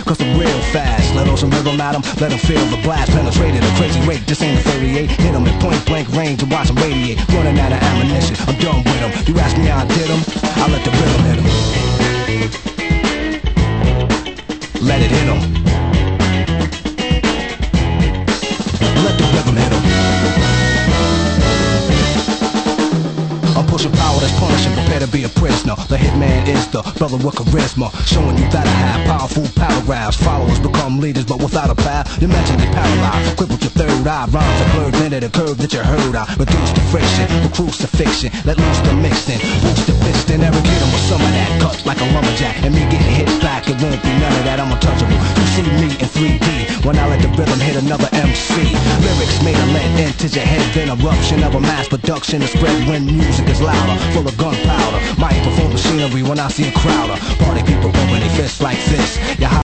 cause I'm real fast. Let ocean rhythm at 'em, let 'em feel the blast. Penetrated a crazy rate, this ain't a 38. Hit 'em at point blank range and watch 'em radiate. Running out of ammunition, I'm done with 'em. You ask me how I did 'em, I let the rhythm hit 'em. Let it hit 'em. Let the rhythm hit 'em. I'm pushing power that's punishing, prepare to be a prisoner. The hitman is the brother with charisma, showing you that I have powerful paragraphs. Followers become leaders, but without a path, you're mentally paralyzed. Crippled your third eye, rhymes are blurred into the curve that you heard. I reduce the friction, with crucifixion, let loose the mixing, boost the piston, every kid with some of that cut like a lumberjack. And me getting hit back, it won't be none of that, I'm untouchable. You see me in 3D, when I let the rhythm hit another MC. Lyrics made a lead into your head, then eruption of a mass production to spread when music is louder, full of gunpowder. Microphone machinery when I see a crowd of party people open their fists like this.